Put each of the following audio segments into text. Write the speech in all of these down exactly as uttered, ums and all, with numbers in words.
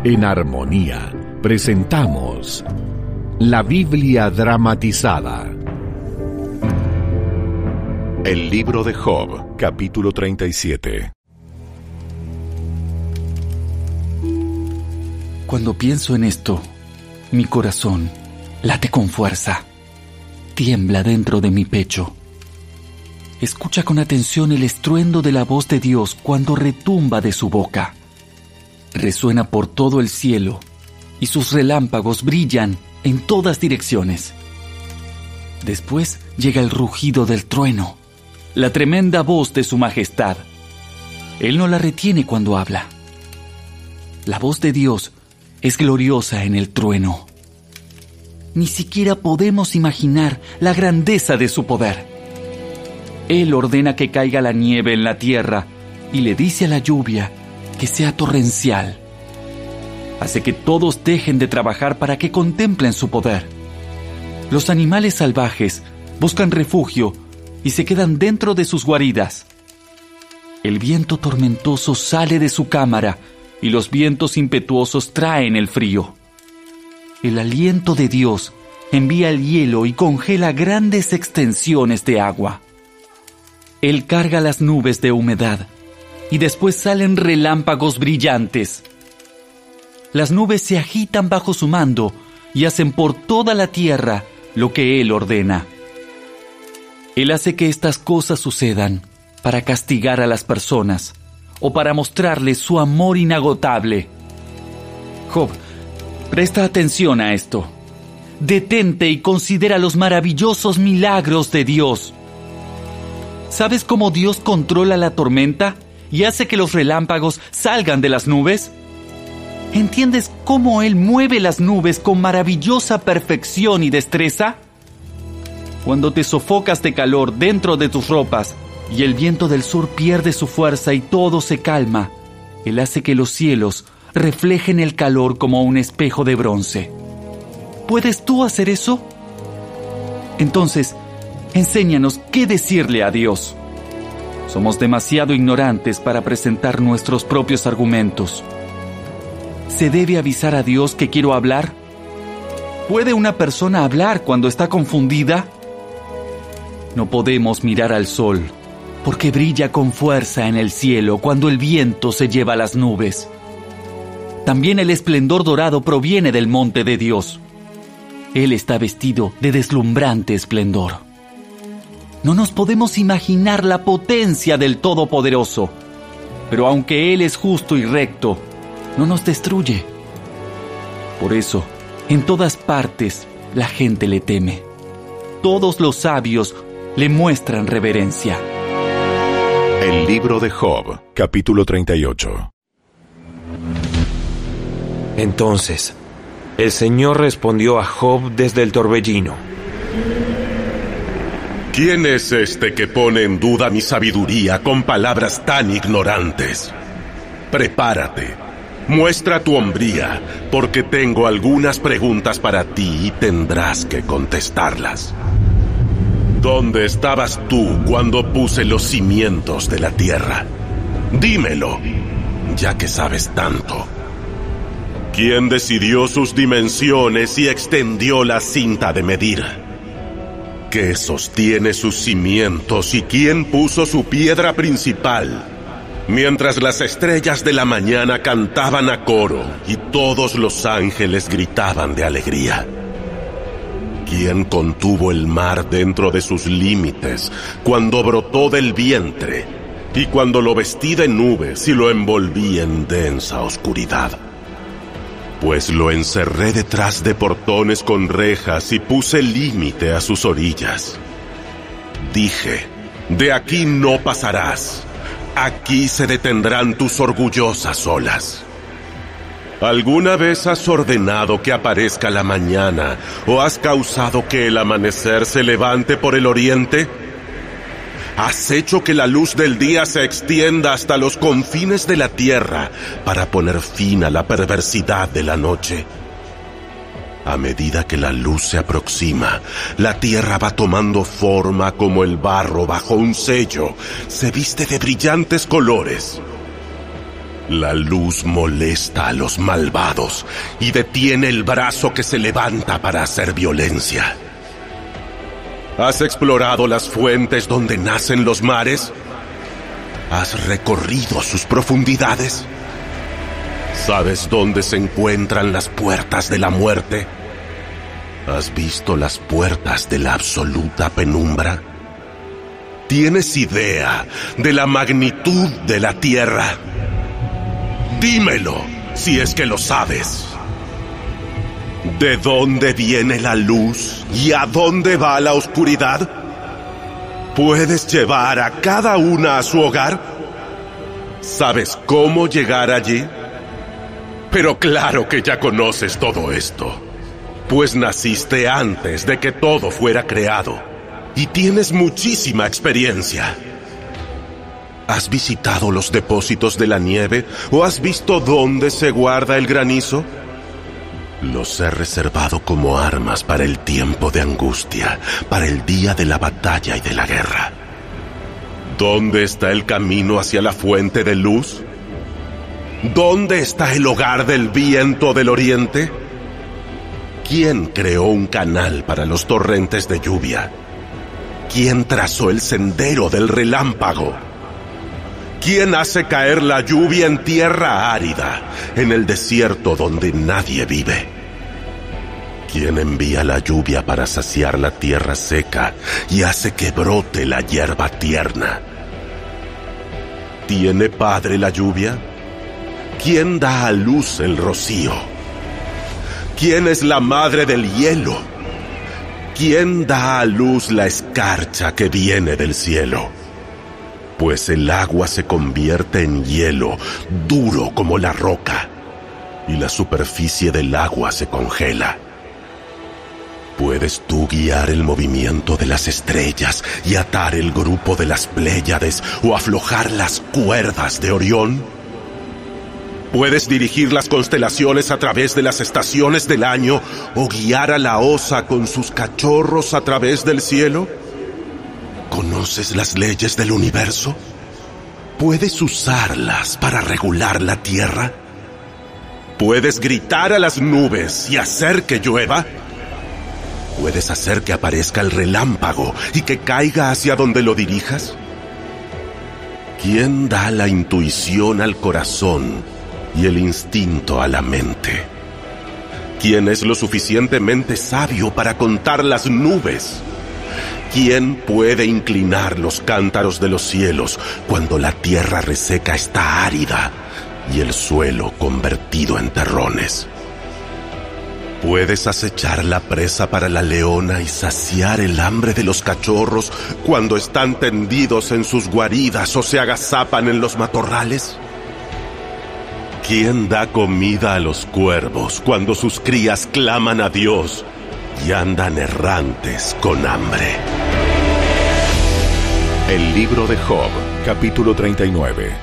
En Armonía presentamos la Biblia dramatizada. El libro de Job, capítulo treinta y siete. Cuando pienso en esto, mi corazón late con fuerza, tiembla dentro de mi pecho. Escucha con atención el estruendo de la voz de Dios cuando retumba de su boca. Resuena por todo el cielo y sus relámpagos brillan en todas direcciones. Después llega el rugido del trueno, la tremenda voz de su majestad. Él no la retiene cuando habla. La voz de Dios es gloriosa en el trueno. Ni siquiera podemos imaginar la grandeza de su poder. Él ordena que caiga la nieve en la tierra y le dice a la lluvia que sea torrencial. Hace que todos dejen de trabajar para que contemplen su poder. Los animales salvajes buscan refugio y se quedan dentro de sus guaridas. El viento tormentoso sale de su cámara y los vientos impetuosos traen el frío. El aliento de Dios envía el hielo y congela grandes extensiones de agua. Él carga las nubes de humedad y después salen relámpagos brillantes. Las nubes se agitan bajo su mando y hacen por toda la tierra lo que Él ordena. Él hace que estas cosas sucedan para castigar a las personas o para mostrarles su amor inagotable. Job, presta atención a esto. Detente y considera los maravillosos milagros de Dios. ¿Sabes cómo Dios controla la tormenta y hace que los relámpagos salgan de las nubes? ¿Entiendes cómo Él mueve las nubes con maravillosa perfección y destreza? Cuando te sofocas de calor dentro de tus ropas y el viento del sur pierde su fuerza y todo se calma, Él hace que los cielos reflejen el calor como un espejo de bronce. ¿Puedes tú hacer eso? Entonces, enséñanos qué decirle a Dios. Somos demasiado ignorantes para presentar nuestros propios argumentos. ¿Se debe avisar a Dios que quiero hablar? ¿Puede una persona hablar cuando está confundida? No podemos mirar al sol, porque brilla con fuerza en el cielo cuando el viento se lleva las nubes. También el esplendor dorado proviene del monte de Dios. Él está vestido de deslumbrante esplendor. No nos podemos imaginar la potencia del Todopoderoso, pero aunque Él es justo y recto, no nos destruye. Por eso, en todas partes, la gente le teme. Todos los sabios le muestran reverencia. El libro de Job, capítulo treinta y ocho. Entonces, el Señor respondió a Job desde el torbellino. ¿Quién es este que pone en duda mi sabiduría con palabras tan ignorantes? Prepárate, muestra tu hombría, porque tengo algunas preguntas para ti y tendrás que contestarlas. ¿Dónde estabas tú cuando puse los cimientos de la tierra? Dímelo, ya que sabes tanto. ¿Quién decidió sus dimensiones y extendió la cinta de medir? ¿Qué sostiene sus cimientos y quién puso su piedra principal? Mientras las estrellas de la mañana cantaban a coro y todos los ángeles gritaban de alegría. ¿Quién contuvo el mar dentro de sus límites cuando brotó del vientre y cuando lo vestí de nubes y lo envolví en densa oscuridad? Pues lo encerré detrás de portones con rejas y puse límite a sus orillas. Dije, de aquí no pasarás, aquí se detendrán tus orgullosas olas. ¿Alguna vez has ordenado que aparezca la mañana o has causado que el amanecer se levante por el oriente? ¿Has hecho que la luz del día se extienda hasta los confines de la tierra para poner fin a la perversidad de la noche? A medida que la luz se aproxima, la tierra va tomando forma como el barro bajo un sello, se viste de brillantes colores. La luz molesta a los malvados y detiene el brazo que se levanta para hacer violencia. ¿Has explorado las fuentes donde nacen los mares? ¿Has recorrido sus profundidades? ¿Sabes dónde se encuentran las puertas de la muerte? ¿Has visto las puertas de la absoluta penumbra? ¿Tienes idea de la magnitud de la tierra? Dímelo, si es que lo sabes. ¿De dónde viene la luz y a dónde va la oscuridad? ¿Puedes llevar a cada una a su hogar? ¿Sabes cómo llegar allí? Pero claro que ya conoces todo esto, pues naciste antes de que todo fuera creado y tienes muchísima experiencia. ¿Has visitado los depósitos de la nieve o has visto dónde se guarda el granizo? Los he reservado como armas para el tiempo de angustia, para el día de la batalla y de la guerra. ¿Dónde está el camino hacia la fuente de luz? ¿Dónde está el hogar del viento del oriente? ¿Quién creó un canal para los torrentes de lluvia? ¿Quién trazó el sendero del relámpago? ¿Quién hace caer la lluvia en tierra árida, en el desierto donde nadie vive? ¿Quién envía la lluvia para saciar la tierra seca y hace que brote la hierba tierna? ¿Tiene padre la lluvia? ¿Quién da a luz el rocío? ¿Quién es la madre del hielo? ¿Quién da a luz la escarcha que viene del cielo? Pues el agua se convierte en hielo, duro como la roca, y la superficie del agua se congela. ¿Puedes tú guiar el movimiento de las estrellas y atar el grupo de las Pléyades o aflojar las cuerdas de Orión? ¿Puedes dirigir las constelaciones a través de las estaciones del año o guiar a la osa con sus cachorros a través del cielo? ¿Conoces las leyes del universo? ¿Puedes usarlas para regular la tierra? ¿Puedes gritar a las nubes y hacer que llueva? ¿Puedes hacer que aparezca el relámpago y que caiga hacia donde lo dirijas? ¿Quién da la intuición al corazón y el instinto a la mente? ¿Quién es lo suficientemente sabio para contar las nubes? ¿Quién puede inclinar los cántaros de los cielos cuando la tierra reseca está árida y el suelo convertido en terrones? ¿Puedes acechar la presa para la leona y saciar el hambre de los cachorros cuando están tendidos en sus guaridas o se agazapan en los matorrales? ¿Quién da comida a los cuervos cuando sus crías claman a Dios y andan errantes con hambre? El libro de Job, capítulo treinta y nueve.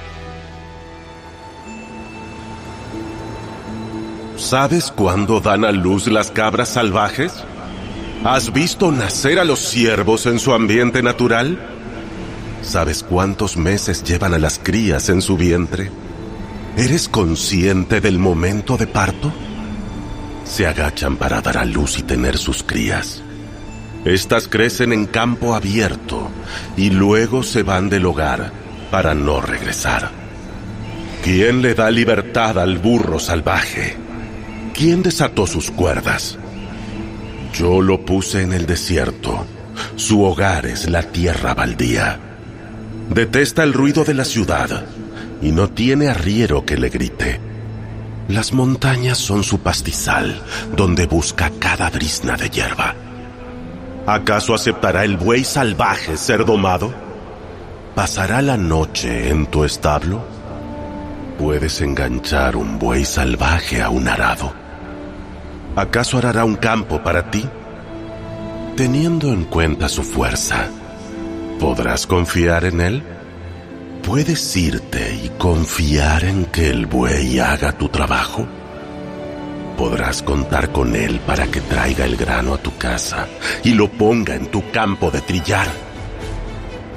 ¿Sabes cuándo dan a luz las cabras salvajes? ¿Has visto nacer a los ciervos en su ambiente natural? ¿Sabes cuántos meses llevan a las crías en su vientre? ¿Eres consciente del momento de parto? Se agachan para dar a luz y tener sus crías. Estas crecen en campo abierto y luego se van del hogar para no regresar. ¿Quién le da libertad al burro salvaje? ¿Quién desató sus cuerdas? Yo lo puse en el desierto. Su hogar es la tierra baldía. Detesta el ruido de la ciudad y no tiene arriero que le grite. Las montañas son su pastizal, donde busca cada brizna de hierba. ¿Acaso aceptará el buey salvaje ser domado? ¿Pasará la noche en tu establo? ¿Puedes enganchar un buey salvaje a un arado? ¿Acaso arará un campo para ti? Teniendo en cuenta su fuerza, ¿podrás confiar en él? ¿Puedes irte y confiar en que el buey haga tu trabajo? Podrás contar con él para que traiga el grano a tu casa y lo ponga en tu campo de trillar.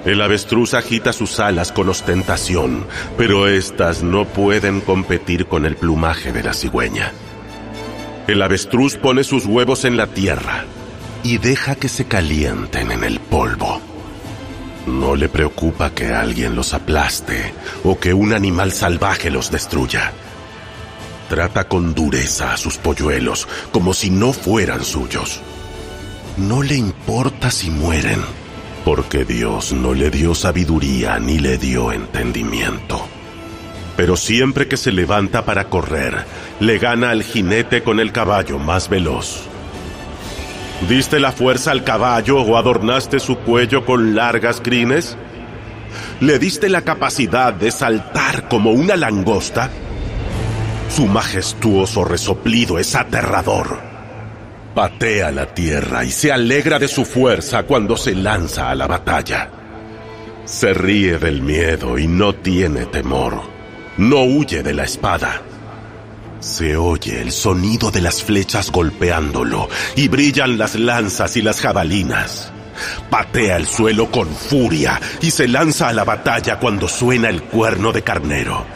El avestruz agita sus alas con ostentación, pero éstas no pueden competir con el plumaje de la cigüeña. El avestruz pone sus huevos en la tierra y deja que se calienten en el polvo. No le preocupa que alguien los aplaste o que un animal salvaje los destruya. Trata con dureza a sus polluelos como si no fueran suyos. No le importa si mueren, porque Dios no le dio sabiduría ni le dio entendimiento. Pero siempre que se levanta para correr, le gana al jinete con el caballo más veloz. ¿Diste la fuerza al caballo o adornaste su cuello con largas crines? ¿Le diste la capacidad de saltar como una langosta? Su majestuoso resoplido es aterrador. Patea la tierra y se alegra de su fuerza cuando se lanza a la batalla. Se ríe del miedo y no tiene temor. No huye de la espada. Se oye el sonido de las flechas golpeándolo y brillan las lanzas y las jabalinas. Patea el suelo con furia y se lanza a la batalla cuando suena el cuerno de carnero.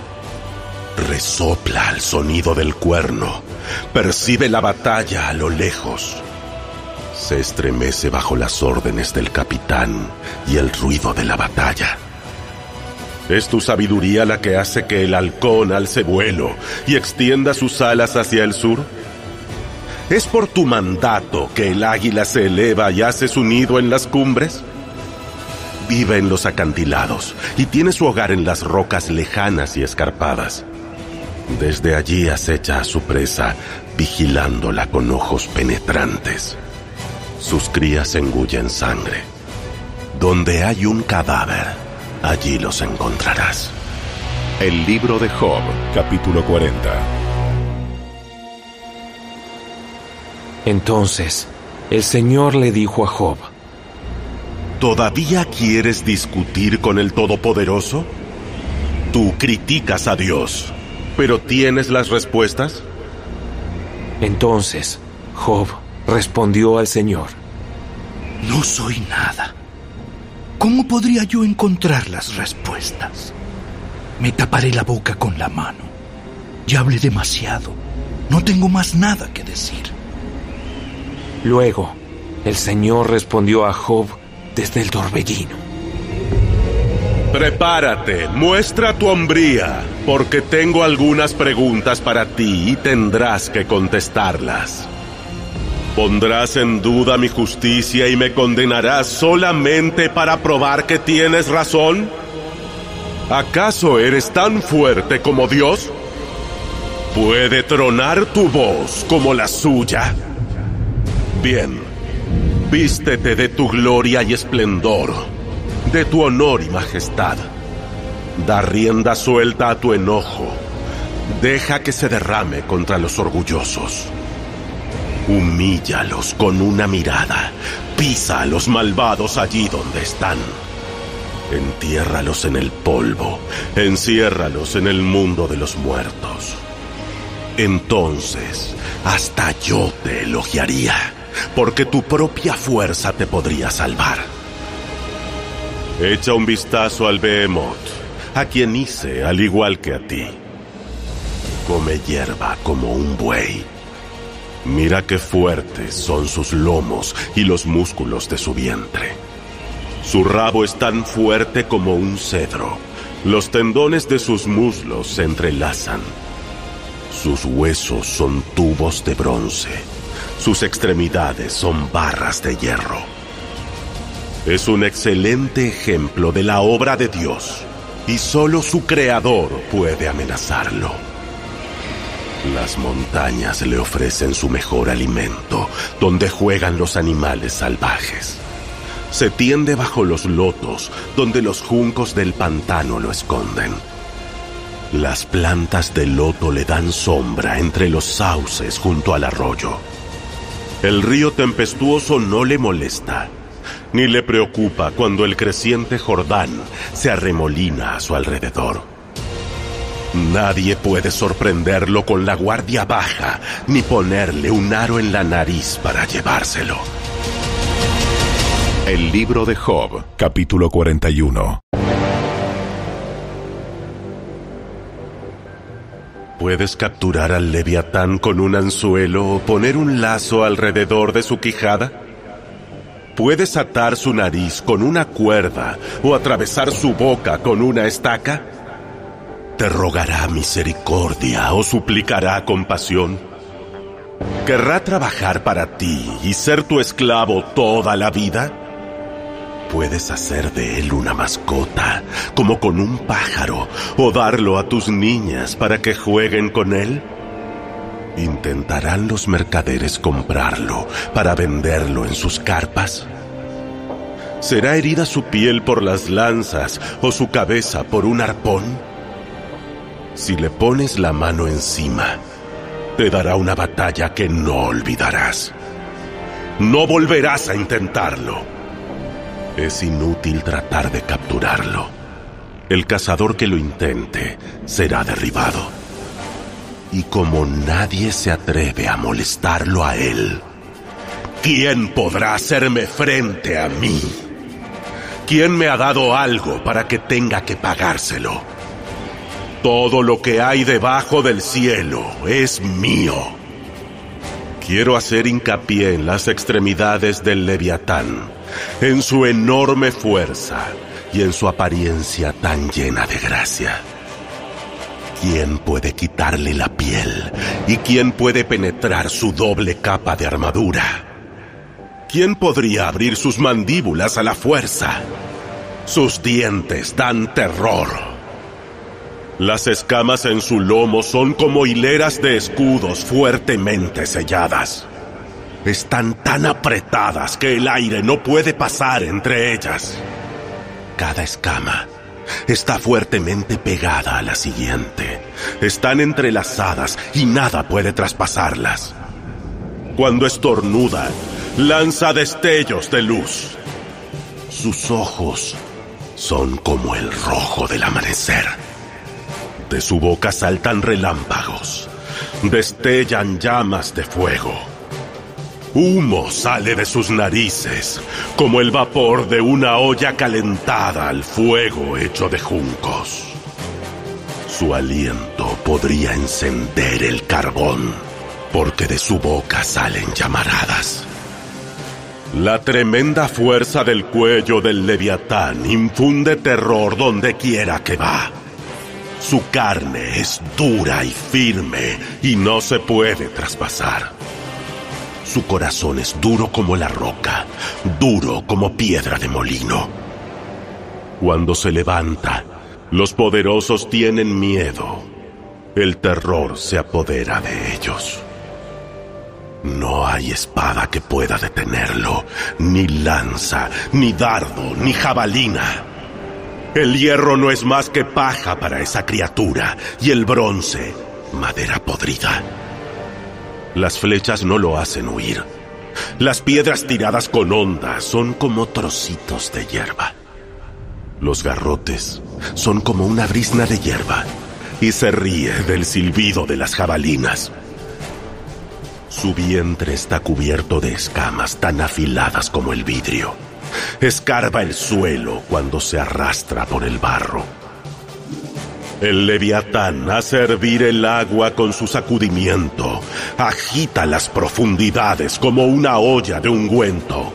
Resopla al sonido del cuerno. Percibe la batalla a lo lejos. Se estremece bajo las órdenes del capitán y el ruido de la batalla. ¿Es tu sabiduría la que hace que el halcón alce vuelo y extienda sus alas hacia el sur? ¿Es por tu mandato que el águila se eleva y hace su nido en las cumbres? Vive en los acantilados y tiene su hogar en las rocas lejanas y escarpadas. Desde allí acecha a su presa, vigilándola con ojos penetrantes. Sus crías engullen sangre. Donde hay un cadáver, allí los encontrarás. El libro de Job, capítulo cuarenta. Entonces, el Señor le dijo a Job: ¿Todavía quieres discutir con el Todopoderoso? Tú criticas a Dios, ¿pero tienes las respuestas? Entonces, Job respondió al Señor: No soy nada. ¿Cómo podría yo encontrar las respuestas? Me taparé la boca con la mano. Ya hablé demasiado. No tengo más nada que decir. Luego, el Señor respondió a Job desde el torbellino: Prepárate, muestra tu hombría, porque tengo algunas preguntas para ti y tendrás que contestarlas. ¿Pondrás en duda mi justicia y me condenarás solamente para probar que tienes razón? ¿Acaso eres tan fuerte como Dios? ¿Puede tronar tu voz como la suya? Bien, vístete de tu gloria y esplendor, de tu honor y majestad. Da rienda suelta a tu enojo. Deja que se derrame contra los orgullosos. Humíllalos con una mirada. Pisa a los malvados allí donde están. Entiérralos en el polvo. Enciérralos en el mundo de los muertos. Entonces, hasta yo te elogiaría, porque tu propia fuerza te podría salvar. Echa un vistazo al Behemoth, a quien hice al igual que a ti. Come hierba como un buey. Mira qué fuertes son sus lomos y los músculos de su vientre. Su rabo es tan fuerte como un cedro. Los tendones de sus muslos se entrelazan. Sus huesos son tubos de bronce. Sus extremidades son barras de hierro. Es un excelente ejemplo de la obra de Dios, y solo su creador puede amenazarlo. Las montañas le ofrecen su mejor alimento, donde juegan los animales salvajes. Se tiende bajo los lotos, donde los juncos del pantano lo esconden. Las plantas de loto le dan sombra entre los sauces junto al arroyo. El río tempestuoso no le molesta, ni le preocupa cuando el creciente Jordán se arremolina a su alrededor. Nadie puede sorprenderlo con la guardia baja, ni ponerle un aro en la nariz para llevárselo. El libro de Job, capítulo cuarenta y uno. ¿Puedes capturar al leviatán con un anzuelo o poner un lazo alrededor de su quijada? ¿Puedes atar su nariz con una cuerda o atravesar su boca con una estaca? ¿Te rogará misericordia o suplicará compasión? ¿Querrá trabajar para ti y ser tu esclavo toda la vida? ¿Puedes hacer de él una mascota, como con un pájaro, o darlo a tus niñas para que jueguen con él? ¿Intentarán los mercaderes comprarlo para venderlo en sus carpas? ¿Será herida su piel por las lanzas o su cabeza por un arpón? Si le pones la mano encima, te dará una batalla que no olvidarás. No volverás a intentarlo. Es inútil tratar de capturarlo. El cazador que lo intente será derribado. Y como nadie se atreve a molestarlo a él, ¿quién podrá hacerme frente a mí? ¿Quién me ha dado algo para que tenga que pagárselo? Todo lo que hay debajo del cielo es mío. Quiero hacer hincapié en las extremidades del leviatán, en su enorme fuerza y en su apariencia tan llena de gracia. ¿Quién puede quitarle la piel y quién puede penetrar su doble capa de armadura? ¿Quién podría abrir sus mandíbulas a la fuerza? Sus dientes dan terror. Las escamas en su lomo son como hileras de escudos fuertemente selladas. Están tan apretadas que el aire no puede pasar entre ellas. Cada escama está fuertemente pegada a la siguiente. Están entrelazadas y nada puede traspasarlas. Cuando estornuda, lanza destellos de luz. Sus ojos son como el rojo del amanecer. De su boca saltan relámpagos, destellan llamas de fuego. Humo sale de sus narices, como el vapor de una olla calentada al fuego hecho de juncos. Su aliento podría encender el carbón, porque de su boca salen llamaradas. La tremenda fuerza del cuello del leviatán infunde terror donde quiera que va. Su carne es dura y firme y no se puede traspasar. Su corazón es duro como la roca, duro como piedra de molino. Cuando se levanta, los poderosos tienen miedo. El terror se apodera de ellos. No hay espada que pueda detenerlo, ni lanza, ni dardo, ni jabalina. El hierro no es más que paja para esa criatura, y el bronce, madera podrida. Las flechas no lo hacen huir. Las piedras tiradas con honda son como trocitos de hierba. Los garrotes son como una brizna de hierba, y se ríe del silbido de las jabalinas. Su vientre está cubierto de escamas tan afiladas como el vidrio. Escarba el suelo cuando se arrastra por el barro. El leviatán hace hervir el agua con su sacudimiento. Agita las profundidades como una olla de ungüento.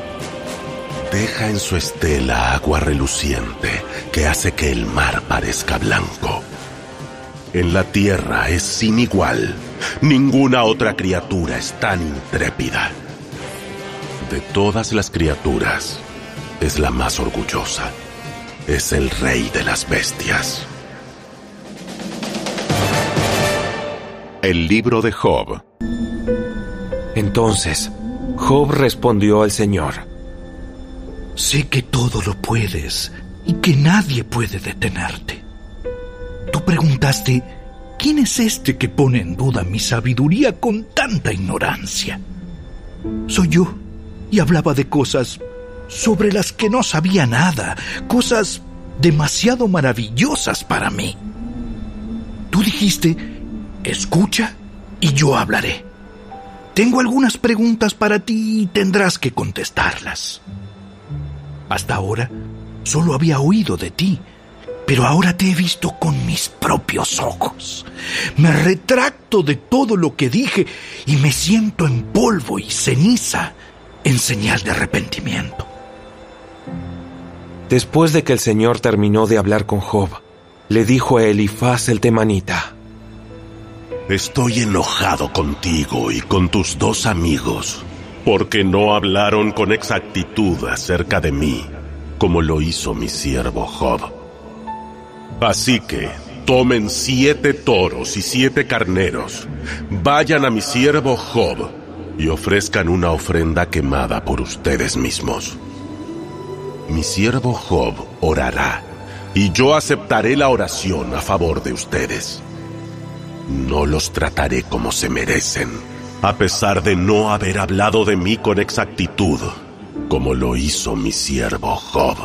Deja en su estela agua reluciente que hace que el mar parezca blanco. En la tierra es sin igual. Ninguna otra criatura es tan intrépida. De todas las criaturas, es la más orgullosa. Es el rey de las bestias. El libro de Job. Entonces, Job respondió al Señor: Sé que todo lo puedes y que nadie puede detenerte. Tú preguntaste, ¿quién es este que pone en duda mi sabiduría con tanta ignorancia? Soy yo, y hablaba de cosas sobre las que no sabía nada, cosas demasiado maravillosas para mí. Tú dijiste, escucha y yo hablaré. Tengo algunas preguntas para ti y tendrás que contestarlas. Hasta ahora solo había oído de ti, pero ahora te he visto con mis propios ojos. Me retracto de todo lo que dije y me siento en polvo y ceniza en señal de arrepentimiento. Después de que el Señor terminó de hablar con Job, le dijo a Elifaz el temanita: Estoy enojado contigo y con tus dos amigos, porque no hablaron con exactitud acerca de mí, como lo hizo mi siervo Job. Así que tomen siete toros y siete carneros, vayan a mi siervo Job y ofrezcan una ofrenda quemada por ustedes mismos. Mi siervo Job orará, y yo aceptaré la oración a favor de ustedes. No los trataré como se merecen, a pesar de no haber hablado de mí con exactitud, como lo hizo mi siervo Job.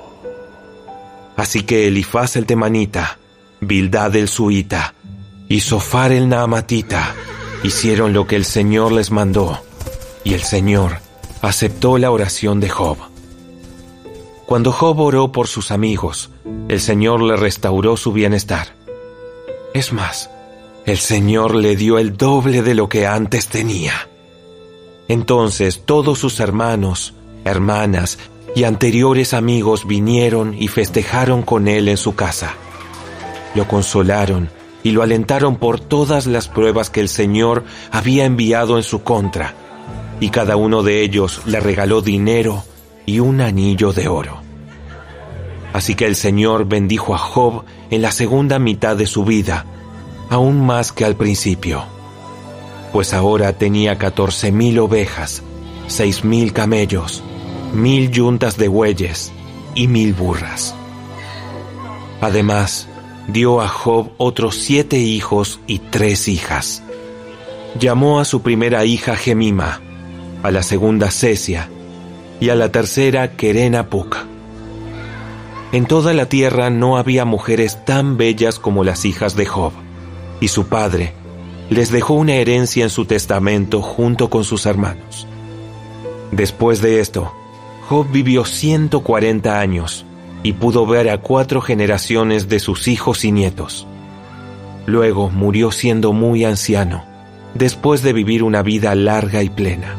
Así que Elifaz el temanita, Bildad el suita y Sofar el naamatita hicieron lo que el Señor les mandó, y el Señor aceptó la oración de Job. Cuando Job oró por sus amigos, el Señor le restauró su bienestar. Es más, el Señor le dio el doble de lo que antes tenía. Entonces todos sus hermanos, hermanas y anteriores amigos vinieron y festejaron con él en su casa. Lo consolaron y lo alentaron por todas las pruebas que el Señor había enviado en su contra, y cada uno de ellos le regaló dinero y un anillo de oro. Así que el Señor bendijo a Job en la segunda mitad de su vida, aún más que al principio, pues ahora tenía catorce mil ovejas, seis mil camellos, mil yuntas de bueyes y mil burras. Además, dio a Job otros siete hijos y tres hijas. Llamó a su primera hija Gemima, a la segunda Cesia y a la tercera Queren-Apuc. En toda la tierra no había mujeres tan bellas como las hijas de Job, y su padre les dejó una herencia en su testamento junto con sus hermanos. Después de esto, Job vivió ciento cuarenta años y pudo ver a cuatro generaciones de sus hijos y nietos. Luego murió siendo muy anciano, después de vivir una vida larga y plena.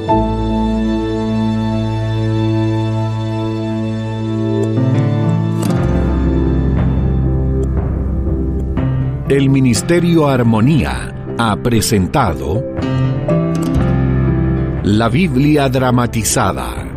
El Ministerio Armonía ha presentado La Biblia dramatizada.